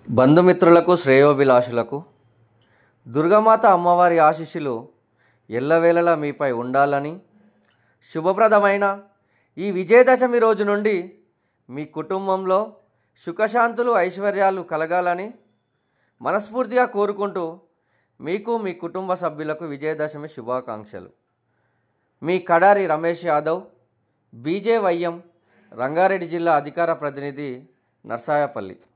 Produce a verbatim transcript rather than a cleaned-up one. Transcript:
బంధుమిత్రులకు శ్రేయోభిలాషులకు దుర్గామాత అమ్మవారి ఆశీస్సులు ఎల్లవేళలా మీపై ఉండాలని, శుభప్రదమైన ఈ విజయదశమి రోజు నుండి మీ కుటుంబంలో సుఖశాంతులు ఐశ్వర్యాలు కలగాలని మనస్ఫూర్తిగా కోరుకుంటూ మీకు మీ కుటుంబ సభ్యులకు విజయదశమి శుభాకాంక్షలు. మీ కడారి రమేష్ యాదవ్, బీజేవైఎం, రంగారెడ్డి జిల్లా అధికార ప్రతినిధి, నర్సాయపల్లి.